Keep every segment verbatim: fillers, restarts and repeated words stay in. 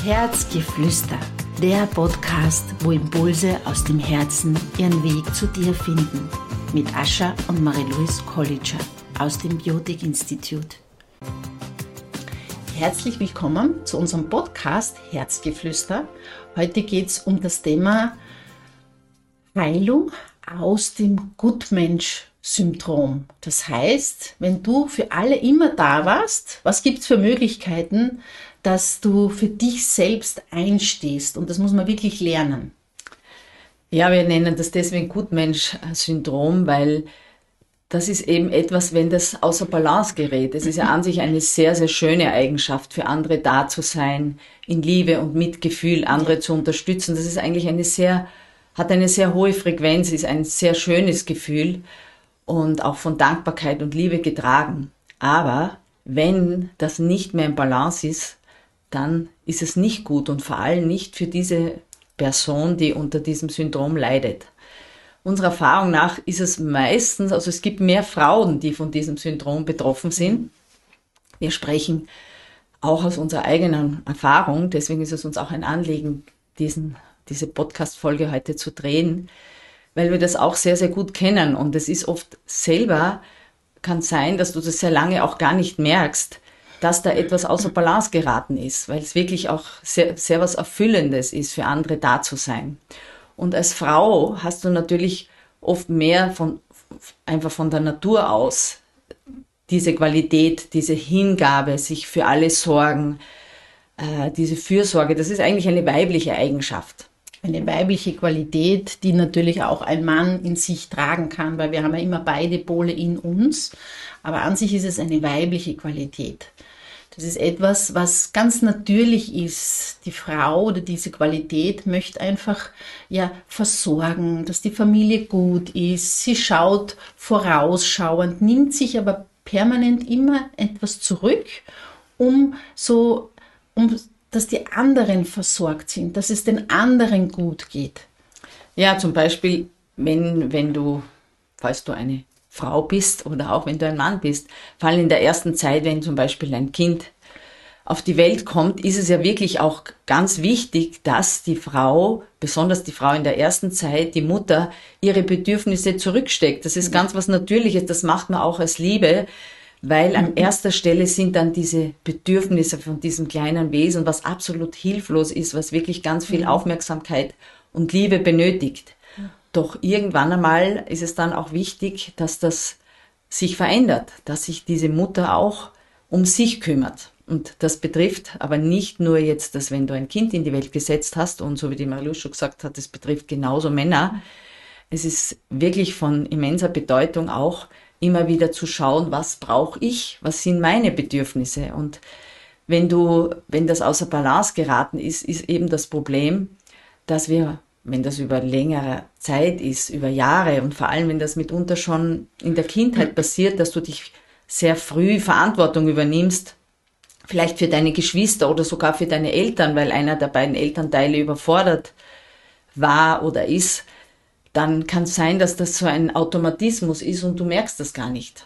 Herzgeflüster, der Podcast, wo Impulse aus dem Herzen ihren Weg zu dir finden. Mit Ascha und Marie-Louise Kolitscher aus dem Biotik Institut. Herzlich willkommen zu unserem Podcast Herzgeflüster. Heute geht es um das Thema Heilung aus dem Gutmensch-Syndrom. Das heißt, wenn du für alle immer da warst, was gibt es für Möglichkeiten, dass du für dich selbst einstehst? Und das muss man wirklich lernen. Ja, wir nennen das deswegen Gutmensch-Syndrom, weil das ist eben etwas, wenn das außer Balance gerät. Es ist ja an sich eine sehr, sehr schöne Eigenschaft, für andere da zu sein, in Liebe und Mitgefühl andere zu unterstützen. Das ist eigentlich eine sehr, hat eine sehr hohe Frequenz, ist ein sehr schönes Gefühl und auch von Dankbarkeit und Liebe getragen. Aber wenn das nicht mehr in Balance ist, dann ist es nicht gut und vor allem nicht für diese Person, die unter diesem Syndrom leidet. Unserer Erfahrung nach ist es meistens, also es gibt mehr Frauen, die von diesem Syndrom betroffen sind. Wir sprechen auch aus unserer eigenen Erfahrung, deswegen ist es uns auch ein Anliegen, diesen, diese Podcast-Folge heute zu drehen, weil wir das auch sehr, sehr gut kennen. Und es ist oft selber, kann sein, dass du das sehr lange auch gar nicht merkst, dass da etwas außer Balance geraten ist, weil es wirklich auch sehr, sehr was Erfüllendes ist, für andere da zu sein. Und als Frau hast du natürlich oft mehr von, einfach von der Natur aus diese Qualität, diese Hingabe, sich für alle sorgen, äh, diese Fürsorge. Das ist eigentlich eine weibliche Eigenschaft. Eine weibliche Qualität, die natürlich auch ein Mann in sich tragen kann, weil wir haben ja immer beide Pole in uns. Aber an sich ist es eine weibliche Qualität. Das ist etwas, was ganz natürlich ist. Die Frau oder diese Qualität möchte einfach ja versorgen, dass die Familie gut ist. Sie schaut vorausschauend, nimmt sich aber permanent immer etwas zurück, um so, um, dass die anderen versorgt sind, dass es den anderen gut geht. Ja, zum Beispiel, wenn, wenn du, falls du eine Frau bist oder auch wenn du ein Mann bist, vor allem in der ersten Zeit, wenn zum Beispiel ein Kind auf die Welt kommt, ist es ja wirklich auch ganz wichtig, dass die Frau, besonders die Frau in der ersten Zeit, die Mutter, ihre Bedürfnisse zurücksteckt. Das ist ganz was Natürliches, das macht man auch als Liebe, weil an erster Stelle sind dann diese Bedürfnisse von diesem kleinen Wesen, was absolut hilflos ist, was wirklich ganz viel Aufmerksamkeit und Liebe benötigt. Doch irgendwann einmal ist es dann auch wichtig, dass das sich verändert, dass sich diese Mutter auch um sich kümmert. Und das betrifft aber nicht nur jetzt, dass wenn du ein Kind in die Welt gesetzt hast und so wie die Marie-Louise schon gesagt hat, es betrifft genauso Männer. Es ist wirklich von immenser Bedeutung auch immer wieder zu schauen, was brauche ich, was sind meine Bedürfnisse. Und wenn du, wenn das außer Balance geraten ist, ist eben das Problem, dass wir, wenn das über längere Zeit ist, über Jahre und vor allem, wenn das mitunter schon in der Kindheit passiert, dass du dich sehr früh Verantwortung übernimmst, vielleicht für deine Geschwister oder sogar für deine Eltern, weil einer der beiden Elternteile überfordert war oder ist, dann kann es sein, dass das so ein Automatismus ist und du merkst das gar nicht.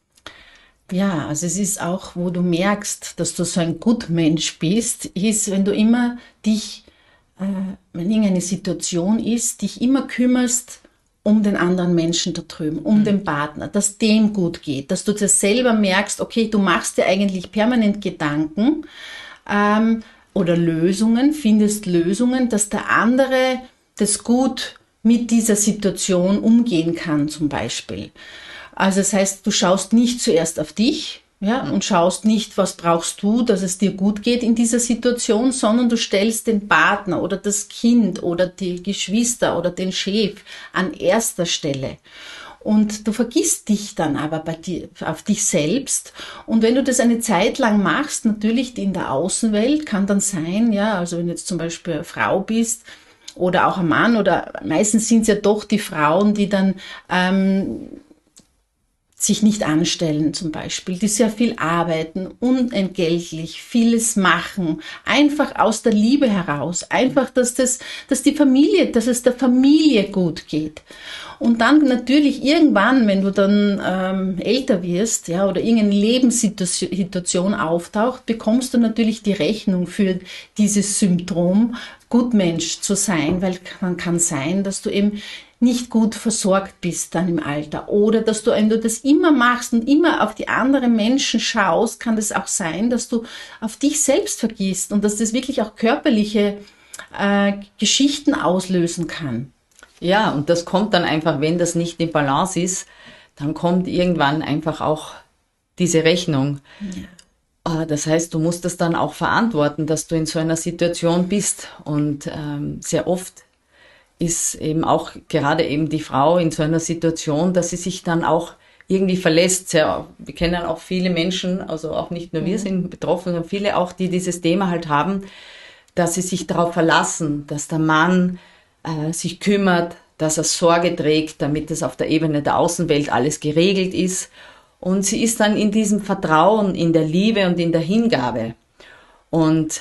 Ja, also es ist auch, wo du merkst, dass du so ein Gutmensch bist, ist, wenn du immer dich wenn irgendeine Situation ist, dich immer kümmerst um den anderen Menschen da drüben, um mhm. den Partner, dass dem gut geht, dass du dir selber merkst, okay, du machst dir eigentlich permanent Gedanken ähm, oder Lösungen, findest Lösungen, dass der andere das gut mit dieser Situation umgehen kann zum Beispiel. Also das heißt, du schaust nicht zuerst auf dich, ja, und schaust nicht, was brauchst du, dass es dir gut geht in dieser Situation, sondern du stellst den Partner oder das Kind oder die Geschwister oder den Chef an erster Stelle. Und du vergisst dich dann aber bei dir, auf dich selbst. Und wenn du das eine Zeit lang machst, natürlich in der Außenwelt kann dann sein, ja, also wenn du jetzt zum Beispiel eine Frau bist oder auch ein Mann oder meistens sind es ja doch die Frauen, die dann ähm, sich nicht anstellen zum Beispiel, die sehr viel arbeiten, unentgeltlich, vieles machen, einfach aus der Liebe heraus, einfach, dass das, dass die Familie, dass es der Familie gut geht. Und dann natürlich irgendwann, wenn du dann ähm, älter wirst, ja, oder irgendeine Lebenssituation auftaucht, bekommst du natürlich die Rechnung für dieses Symptom, Gutmensch zu sein, weil man kann sein, dass du eben nicht gut versorgt bist dann im Alter oder dass du, wenn du das immer machst und immer auf die anderen Menschen schaust, kann das auch sein, dass du auf dich selbst vergisst und dass das wirklich auch körperliche äh, Geschichten auslösen kann. Ja, und das kommt dann einfach, wenn das nicht in Balance ist, dann kommt irgendwann einfach auch diese Rechnung. Ja. Das heißt, du musst das dann auch verantworten, dass du in so einer Situation bist und ähm, sehr oft ist eben auch gerade eben die Frau in so einer Situation, dass sie sich dann auch irgendwie verlässt. Sehr, wir kennen auch viele Menschen, also auch nicht nur wir sind betroffen, sondern viele auch, die dieses Thema halt haben, dass sie sich darauf verlassen, dass der Mann äh, sich kümmert, dass er Sorge trägt, damit es auf der Ebene der Außenwelt alles geregelt ist. Und sie ist dann in diesem Vertrauen, in der Liebe und in der Hingabe. Und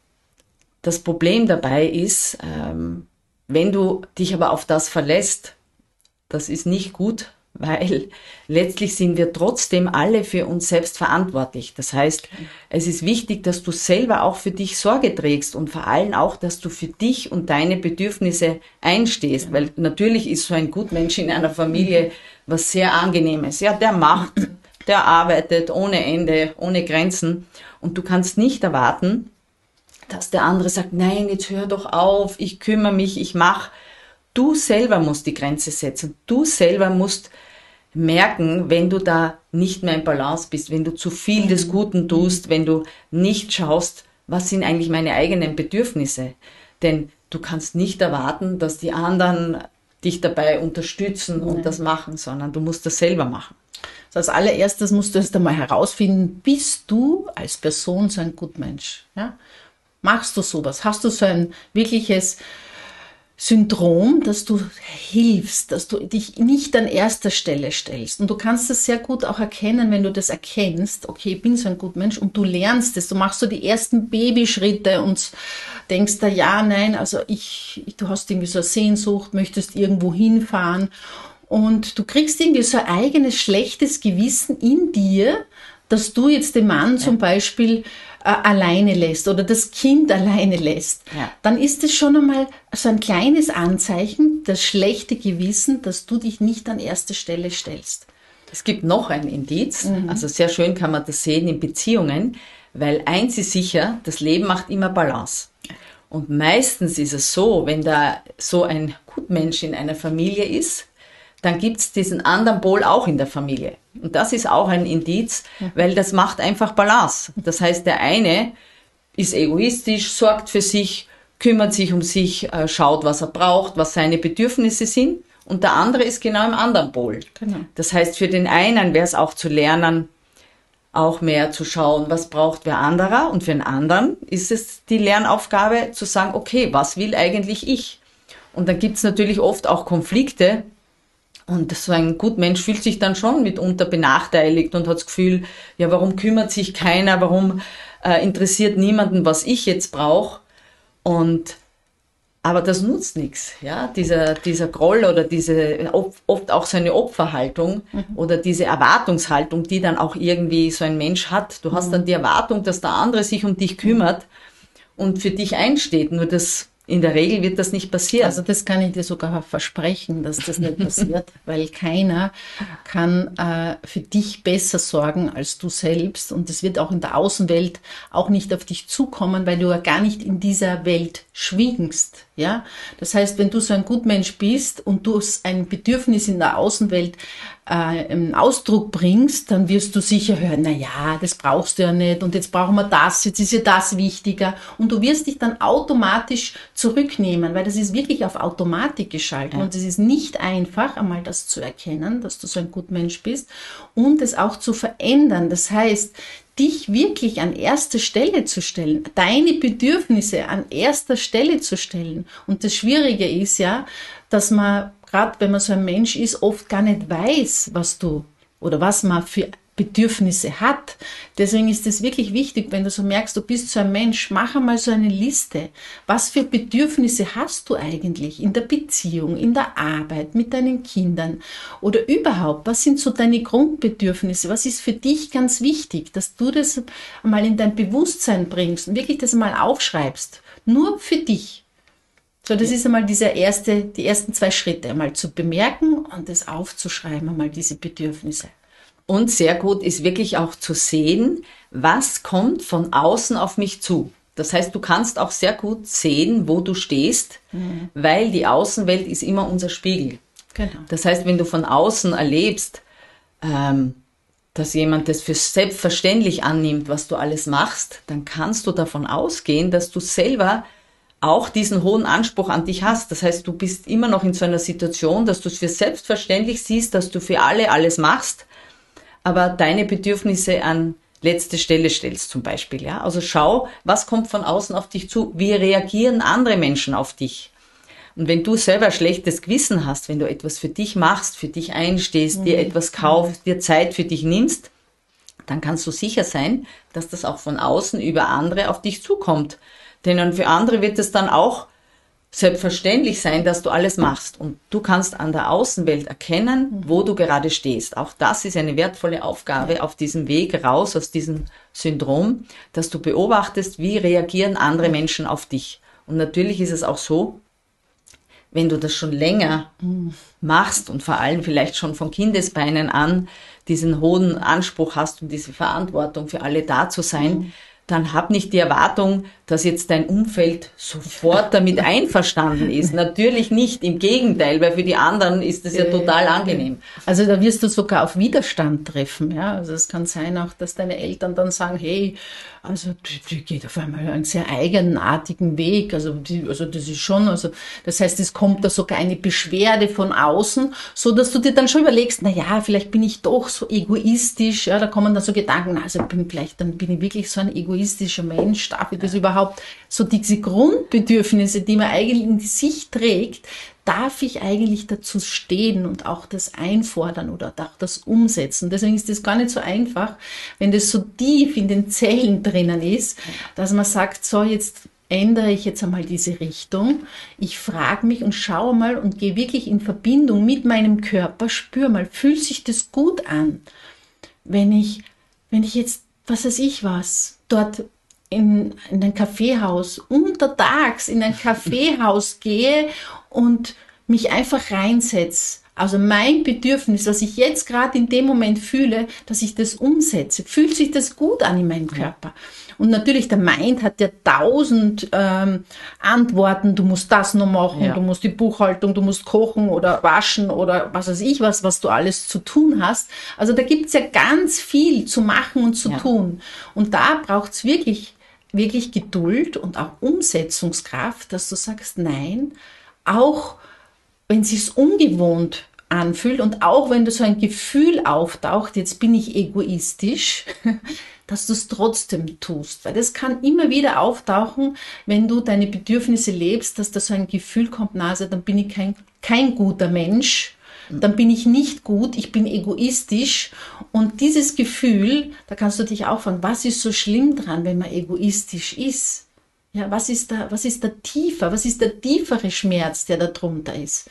das Problem dabei ist, ähm, wenn du dich aber auf das verlässt, das ist nicht gut, weil letztlich sind wir trotzdem alle für uns selbst verantwortlich. Das heißt, es ist wichtig, dass du selber auch für dich Sorge trägst und vor allem auch, dass du für dich und deine Bedürfnisse einstehst, weil natürlich ist so ein Gutmensch in einer Familie was sehr Angenehmes. Ja, der macht, der arbeitet ohne Ende, ohne Grenzen und du kannst nicht erwarten, dass der andere sagt, nein, jetzt hör doch auf, ich kümmere mich, ich mache. Du selber musst die Grenze setzen. Du selber musst merken, wenn du da nicht mehr in Balance bist, wenn du zu viel des Guten tust, wenn du nicht schaust, was sind eigentlich meine eigenen Bedürfnisse. Denn du kannst nicht erwarten, dass die anderen dich dabei unterstützen und Nein. das machen, sondern du musst das selber machen. Also als allererstes musst du erst einmal herausfinden, bist du als Person so ein Gutmensch? Ja? Machst du sowas? Hast du so ein wirkliches Syndrom, dass du hilfst, dass du dich nicht an erster Stelle stellst? Und du kannst das sehr gut auch erkennen, wenn du das erkennst, okay, ich bin so ein Gutmensch und du lernst es, du machst so die ersten Babyschritte und denkst da, ja, nein, also ich, du hast irgendwie so eine Sehnsucht, möchtest irgendwo hinfahren und du kriegst irgendwie so ein eigenes schlechtes Gewissen in dir, dass du jetzt den Mann zum Beispiel äh, alleine lässt oder das Kind alleine lässt, ja. Dann ist es schon einmal so ein kleines Anzeichen, das schlechte Gewissen, dass du dich nicht an erste Stelle stellst. Es gibt noch ein Indiz, mhm. also sehr schön kann man das sehen in Beziehungen, weil eins ist sicher, das Leben macht immer Balance. Und meistens ist es so, wenn da so ein Gutmensch in einer Familie ist, dann gibt's diesen anderen Pol auch in der Familie. Und das ist auch ein Indiz, weil das macht einfach Balance. Das heißt, der eine ist egoistisch, sorgt für sich, kümmert sich um sich, schaut, was er braucht, was seine Bedürfnisse sind. Und der andere ist genau im anderen Pol. Genau. Das heißt, für den einen wäre es auch zu lernen, auch mehr zu schauen, was braucht wer anderer. Und für den anderen ist es die Lernaufgabe zu sagen, okay, was will eigentlich ich? Und dann gibt's natürlich oft auch Konflikte. Und so ein Gutmensch fühlt sich dann schon mitunter benachteiligt und hat das Gefühl, ja, warum kümmert sich keiner, warum äh, interessiert niemanden, was ich jetzt brauche? Und aber das nutzt nichts, ja, dieser dieser Groll oder diese oft auch so eine Opferhaltung mhm. oder diese Erwartungshaltung, die dann auch irgendwie so ein Mensch hat. Du hast mhm. dann die Erwartung, dass der andere sich um dich kümmert und für dich einsteht. Nur das in der Regel wird das nicht passieren. Also das kann ich dir sogar versprechen, dass das nicht passiert, weil keiner kann äh, für dich besser sorgen als du selbst und es wird auch in der Außenwelt auch nicht auf dich zukommen, weil du ja gar nicht in dieser Welt schwingst. Ja, das heißt, wenn du so ein Gutmensch bist und du ein Bedürfnis in der Außenwelt äh, im Ausdruck bringst, dann wirst du sicher hören, na ja, das brauchst du ja nicht und jetzt brauchen wir das, jetzt ist ja das wichtiger und du wirst dich dann automatisch zurücknehmen, weil das ist wirklich auf Automatik geschaltet ja. Und es ist nicht einfach, einmal das zu erkennen, dass du so ein Gutmensch bist und es auch zu verändern. Das heißt, dich wirklich an erster Stelle zu stellen, deine Bedürfnisse an erster Stelle zu stellen. Und das Schwierige ist ja, dass man, gerade wenn man so ein Mensch ist, oft gar nicht weiß, was du oder was man für Bedürfnisse hat. Deswegen ist es wirklich wichtig, wenn du so merkst, du bist so ein Mensch, mach einmal so eine Liste. Was für Bedürfnisse hast du eigentlich in der Beziehung, in der Arbeit, mit deinen Kindern oder überhaupt? Was sind so deine Grundbedürfnisse? Was ist für dich ganz wichtig, dass du das einmal in dein Bewusstsein bringst und wirklich das einmal aufschreibst? Nur für dich. So, das ist einmal dieser erste, die ersten zwei Schritte, einmal zu bemerken und das aufzuschreiben, einmal diese Bedürfnisse. Und sehr gut ist wirklich auch zu sehen, was kommt von außen auf mich zu. Das heißt, du kannst auch sehr gut sehen, wo du stehst, mhm. weil die Außenwelt ist immer unser Spiegel. Genau. Das heißt, wenn du von außen erlebst, ähm, dass jemand das für selbstverständlich annimmt, was du alles machst, dann kannst du davon ausgehen, dass du selber auch diesen hohen Anspruch an dich hast. Das heißt, du bist immer noch in so einer Situation, dass du es für selbstverständlich siehst, dass du für alle alles machst, aber deine Bedürfnisse an letzte Stelle stellst zum Beispiel. Ja? Also schau, was kommt von außen auf dich zu, wie reagieren andere Menschen auf dich. Und wenn du selber schlechtes Gewissen hast, wenn du etwas für dich machst, für dich einstehst, mhm. dir etwas kaufst, dir Zeit für dich nimmst, dann kannst du sicher sein, dass das auch von außen über andere auf dich zukommt. Denn für andere wird es dann auch selbstverständlich sein, dass du alles machst. Und du kannst an der Außenwelt erkennen, wo du gerade stehst. Auch das ist eine wertvolle Aufgabe auf diesem Weg raus aus diesem Syndrom, dass du beobachtest, wie reagieren andere Menschen auf dich. Und natürlich ist es auch so, wenn du das schon länger machst und vor allem vielleicht schon von Kindesbeinen an diesen hohen Anspruch hast und diese Verantwortung für alle da zu sein, dann hab nicht die Erwartung, dass jetzt dein Umfeld sofort damit einverstanden ist. Natürlich nicht, im Gegenteil, weil für die anderen ist das ja total angenehm. Also da wirst du sogar auf Widerstand treffen. Ja? Also es kann sein auch, dass deine Eltern dann sagen, hey, also die, die geht auf einmal einen sehr eigenartigen Weg. Also, die, also das ist schon, also das heißt, es kommt da sogar eine Beschwerde von außen, so dass du dir dann schon überlegst, na ja, vielleicht bin ich doch so egoistisch. Ja, da kommen dann so Gedanken, also bin vielleicht dann bin ich wirklich so ein egoistischer Mensch, darf ich das überhaupt? So diese Grundbedürfnisse, die man eigentlich in sich trägt, darf ich eigentlich dazu stehen und auch das einfordern oder auch das umsetzen. Deswegen ist das gar nicht so einfach, wenn das so tief in den Zellen drinnen ist, dass man sagt, so jetzt ändere ich jetzt einmal diese Richtung. Ich frage mich und schaue mal und gehe wirklich in Verbindung mit meinem Körper, spüre mal, fühlt sich das gut an, wenn ich, wenn ich jetzt, was weiß ich was, dort in, in ein Kaffeehaus, untertags in ein Kaffeehaus gehe und mich einfach reinsetze. Also mein Bedürfnis, was ich jetzt gerade in dem Moment fühle, dass ich das umsetze. Fühlt sich das gut an in meinem Körper? Und natürlich, der Mind hat ja tausend ähm, Antworten. Du musst das noch machen, ja. Du musst die Buchhaltung, du musst kochen oder waschen oder was weiß ich was, was du alles zu tun hast. Also da gibt's ja ganz viel zu machen und zu ja. tun. Und da braucht's wirklich wirklich Geduld und auch Umsetzungskraft, dass du sagst, nein, auch wenn es sich ungewohnt anfühlt und auch wenn du so ein Gefühl auftaucht, jetzt bin ich egoistisch, dass du es trotzdem tust. Weil das kann immer wieder auftauchen, wenn du deine Bedürfnisse lebst, dass da so ein Gefühl kommt, na, also dann bin ich kein, kein guter Mensch, dann bin ich nicht gut, ich bin egoistisch. Und dieses Gefühl, da kannst du dich auch fragen, was ist so schlimm dran, wenn man egoistisch ist? Ja, was ist da, was ist da tiefer? Was ist der tiefere Schmerz, der da drunter ist?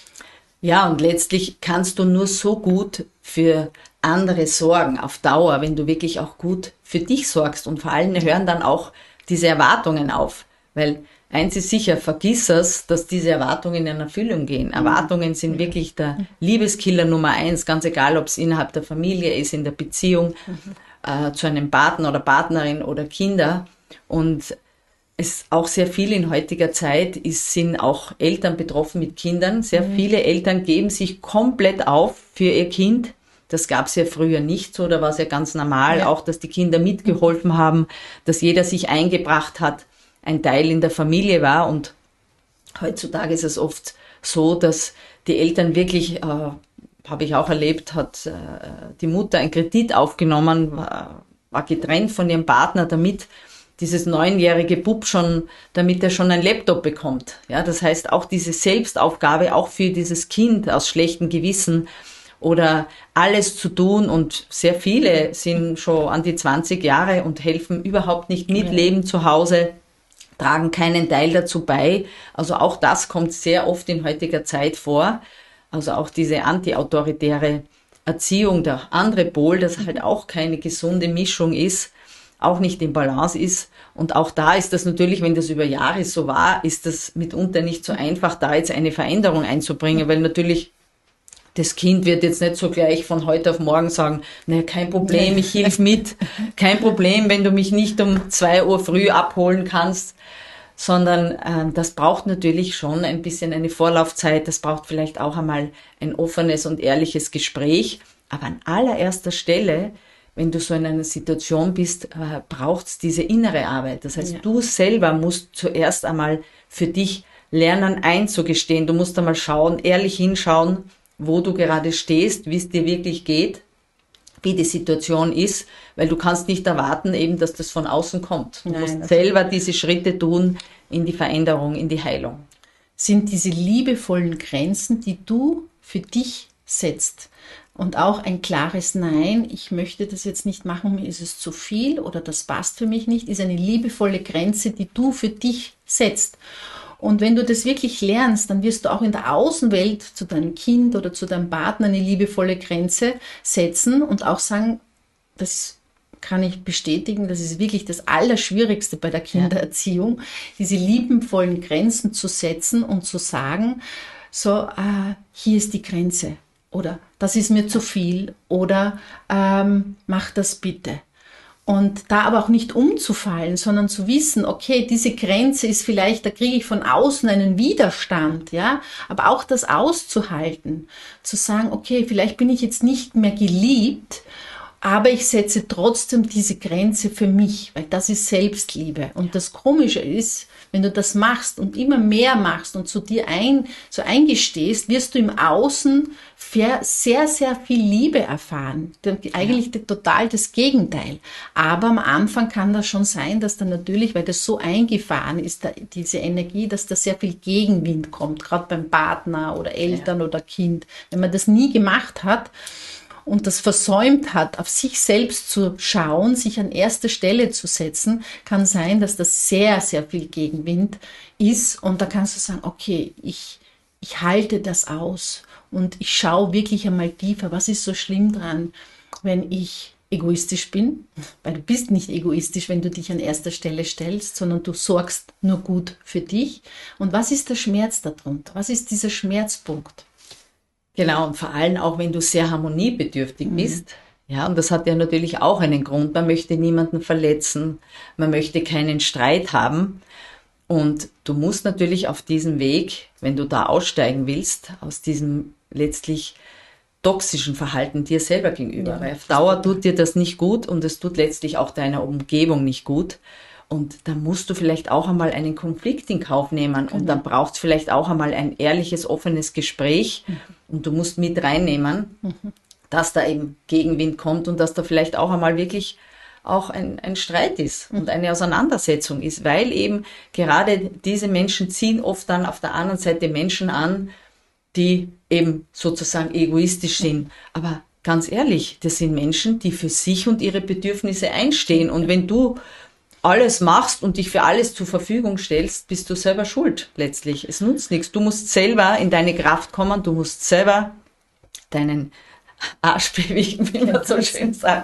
Ja, und letztlich kannst du nur so gut für andere sorgen auf Dauer, wenn du wirklich auch gut für dich sorgst. Und vor allem hören dann auch diese Erwartungen auf, weil eins ist sicher, vergiss es, dass diese Erwartungen in Erfüllung gehen. Erwartungen sind wirklich der Liebeskiller Nummer eins, ganz egal, ob es innerhalb der Familie ist, in der Beziehung äh, zu einem Partner oder Partnerin oder Kinder. Und es auch sehr viel in heutiger Zeit ist, sind auch Eltern betroffen mit Kindern. Sehr mhm. viele Eltern geben sich komplett auf für ihr Kind. Das gab es ja früher nicht so, da war es ja ganz normal, ja. auch dass die Kinder mitgeholfen haben, dass jeder sich eingebracht hat, ein Teil in der Familie war. Und heutzutage ist es oft so, dass die Eltern wirklich, äh, habe ich auch erlebt, hat äh, die Mutter einen Kredit aufgenommen, war, war getrennt von ihrem Partner, damit dieses neunjährige Bub schon, damit er schon einen Laptop bekommt. Ja, das heißt auch diese Selbstaufgabe, auch für dieses Kind aus schlechtem Gewissen. oder alles zu tun, und sehr viele sind schon an die zwanzig Jahre und helfen überhaupt nicht mit, Ja. leben zu Hause, tragen keinen Teil dazu bei. Also auch das kommt sehr oft in heutiger Zeit vor. Also auch diese antiautoritäre Erziehung, der andere Pol, das halt auch keine gesunde Mischung ist, auch nicht im Balance ist. Und auch da ist das natürlich, wenn das über Jahre so war, ist das mitunter nicht so einfach, da jetzt eine Veränderung einzubringen, weil natürlich das Kind wird jetzt nicht so gleich von heute auf morgen sagen, naja, kein Problem, ich hilf mit, kein Problem, wenn du mich nicht um zwei Uhr früh abholen kannst, sondern äh, das braucht natürlich schon ein bisschen eine Vorlaufzeit, das braucht vielleicht auch einmal ein offenes und ehrliches Gespräch, aber an allererster Stelle, wenn du so in einer Situation bist, äh, braucht es diese innere Arbeit. Das heißt, Ja. du selber musst zuerst einmal für dich lernen einzugestehen, du musst einmal schauen, ehrlich hinschauen, wo du gerade stehst, wie es dir wirklich geht, wie die Situation ist, weil du kannst nicht erwarten, eben, dass das von außen kommt. Du Nein, musst also- selber diese Schritte tun in die Veränderung, in die Heilung. Sind diese liebevollen Grenzen, die du für dich setzt. Und auch ein klares Nein, ich möchte das jetzt nicht machen, mir ist es zu viel oder das passt für mich nicht, ist eine liebevolle Grenze, die du für dich setzt. Und wenn du das wirklich lernst, dann wirst du auch in der Außenwelt zu deinem Kind oder zu deinem Partner eine liebevolle Grenze setzen und auch sagen, das kann ich bestätigen, das ist wirklich das Allerschwierigste bei der Kindererziehung, diese liebevollen Grenzen zu setzen und zu sagen, so, äh, hier ist die Grenze oder das ist mir zu viel oder ähm, mach das bitte. Und da aber auch nicht umzufallen, sondern zu wissen, okay, diese Grenze ist vielleicht, da kriege ich von außen einen Widerstand, ja, aber auch das auszuhalten, zu sagen, okay, vielleicht bin ich jetzt nicht mehr geliebt, aber ich setze trotzdem diese Grenze für mich, weil das ist Selbstliebe. Und das Komische ist, wenn du das machst und immer mehr machst und zu dir ein, so eingestehst, wirst du im Außen sehr, sehr viel Liebe erfahren. Eigentlich ja. total das Gegenteil. Aber am Anfang kann das schon sein, dass dann natürlich, weil das so eingefahren ist, da, diese Energie, dass da sehr viel Gegenwind kommt, gerade beim Partner oder Eltern ja. oder Kind. Wenn man das nie gemacht hat, und das versäumt hat, auf sich selbst zu schauen, sich an erste Stelle zu setzen, kann sein, dass das sehr, sehr viel Gegenwind ist. Und da kannst du sagen, okay, ich, ich halte das aus und ich schaue wirklich einmal tiefer. Was ist so schlimm dran, wenn ich egoistisch bin? Weil du bist nicht egoistisch, wenn du dich an erster Stelle stellst, sondern du sorgst nur gut für dich. Und was ist der Schmerz darunter? Was ist dieser Schmerzpunkt? Genau, und vor allem auch, wenn du sehr harmoniebedürftig mhm. bist. Ja, und das hat ja natürlich auch einen Grund. Man möchte niemanden verletzen, man möchte keinen Streit haben. Und du musst natürlich auf diesem Weg, wenn du da aussteigen willst, aus diesem letztlich toxischen Verhalten dir selber gegenüber. Ja, weil auf Dauer tut dir das nicht gut und es tut letztlich auch deiner Umgebung nicht gut. Und dann musst du vielleicht auch einmal einen Konflikt in Kauf nehmen. Genau. Und dann braucht es vielleicht auch einmal ein ehrliches, offenes Gespräch. Mhm. Und du musst mit reinnehmen, mhm. dass da eben Gegenwind kommt und dass da vielleicht auch einmal wirklich auch ein, ein Streit ist mhm. und eine Auseinandersetzung ist. Weil eben gerade diese Menschen ziehen oft dann auf der anderen Seite Menschen an, die eben sozusagen egoistisch sind. Mhm. Aber ganz ehrlich, das sind Menschen, die für sich und ihre Bedürfnisse einstehen. Und wenn du alles machst und dich für alles zur Verfügung stellst, bist du selber schuld letztlich. Es nutzt nichts. Du musst selber in deine Kraft kommen, du musst selber deinen Arsch bewegen, wie man so schön sagt,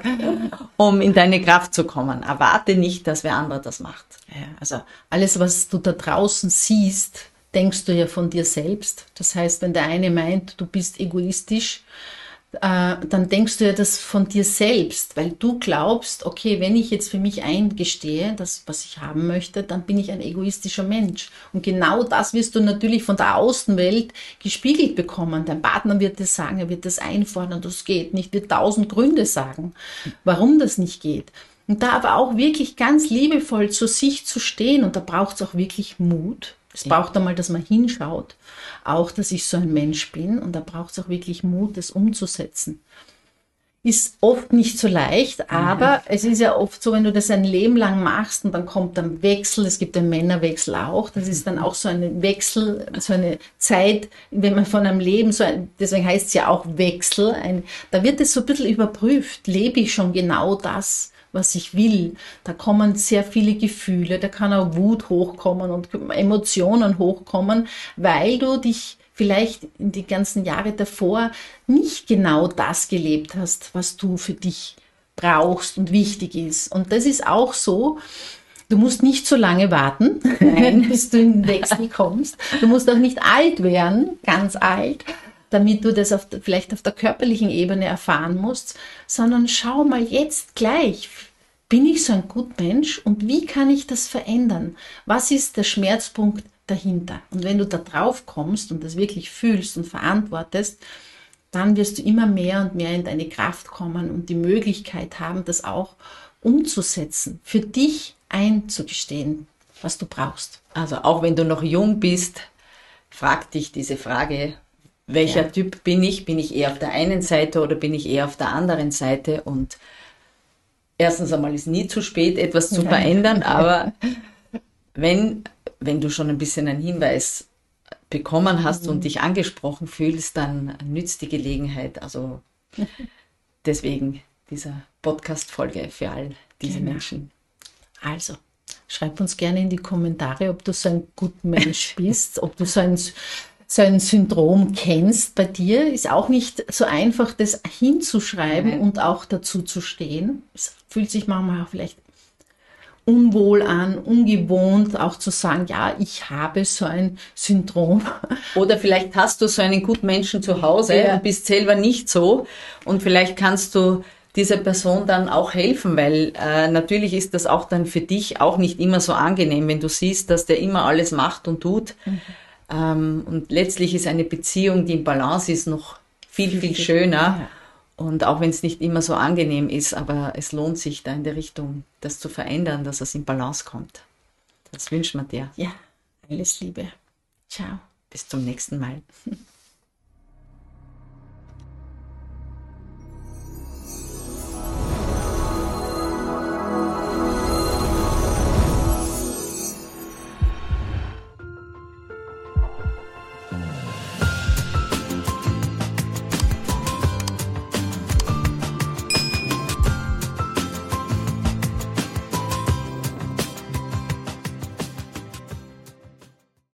um in deine Kraft zu kommen. Erwarte nicht, dass wer andere das macht. Ja, also alles, was du da draußen siehst, denkst du ja von dir selbst. Das heißt, wenn der eine meint, du bist egoistisch, dann denkst du ja das von dir selbst, weil du glaubst, okay, wenn ich jetzt für mich eingestehe, das, was ich haben möchte, dann bin ich ein egoistischer Mensch. Und genau das wirst du natürlich von der Außenwelt gespiegelt bekommen. Dein Partner wird das sagen, er wird das einfordern, das geht nicht, wird tausend Gründe sagen, warum das nicht geht. Und da aber auch wirklich ganz liebevoll zu sich zu stehen, und da braucht es auch wirklich Mut. Es braucht einmal, dass man hinschaut, auch, dass ich so ein Mensch bin, und da braucht es auch wirklich Mut, das umzusetzen. ist oft nicht so leicht, aber mhm. es ist ja oft so, wenn du das ein Leben lang machst und dann kommt ein Wechsel, es gibt einen Männerwechsel auch, das ist dann auch so ein Wechsel, so eine Zeit, wenn man von einem Leben, so ein, deswegen heißt es ja auch Wechsel, ein, da wird es so ein bisschen überprüft, lebe ich schon genau das, was ich will. Da kommen sehr viele Gefühle, da kann auch Wut hochkommen und Emotionen hochkommen, weil du dich vielleicht in die ganzen Jahre davor nicht genau das gelebt hast, was du für dich brauchst und wichtig ist. Und das ist auch so, du musst nicht so lange warten, bis du in den Wechsel kommst. Du musst auch nicht alt werden, ganz alt, damit du das auf, vielleicht auf der körperlichen Ebene erfahren musst, sondern schau mal jetzt gleich, bin ich so ein guter Mensch und wie kann ich das verändern? Was ist der Schmerzpunkt dahinter? Und wenn du da drauf kommst und das wirklich fühlst und verantwortest, dann wirst du immer mehr und mehr in deine Kraft kommen und die Möglichkeit haben, das auch umzusetzen, für dich einzugestehen, was du brauchst. Also auch wenn du noch jung bist, frag dich diese Frage, welcher ja. Typ bin ich? Bin ich eher auf der einen Seite oder bin ich eher auf der anderen Seite? Und erstens einmal ist nie zu spät, etwas zu Nein. verändern, aber wenn, wenn du schon ein bisschen einen Hinweis bekommen hast mhm. und dich angesprochen fühlst, dann nützt die Gelegenheit. Also deswegen dieser Podcast-Folge für all diese genau. Menschen. Also, schreib uns gerne in die Kommentare, ob du so ein guter Mensch bist, ob du so ein, so ein Syndrom kennst bei dir. Ist auch nicht so einfach, das hinzuschreiben Nein. und auch dazu zu stehen. Es fühlt sich manchmal auch vielleicht unwohl an, ungewohnt, auch zu sagen, ja, ich habe so ein Syndrom. Oder vielleicht hast du so einen guten Menschen zu Hause ja. und bist selber nicht so. Und vielleicht kannst du dieser Person dann auch helfen, weil äh, natürlich ist das auch dann für dich auch nicht immer so angenehm, wenn du siehst, dass der immer alles macht und tut. Mhm. Ähm, und letztlich ist eine Beziehung, die im Balance ist, noch viel, viel, viel schöner. Ja. Und auch wenn es nicht immer so angenehm ist, aber es lohnt sich da in der Richtung, das zu verändern, dass es in Balance kommt. Das wünscht man dir. Ja, alles Liebe. Ciao. Bis zum nächsten Mal.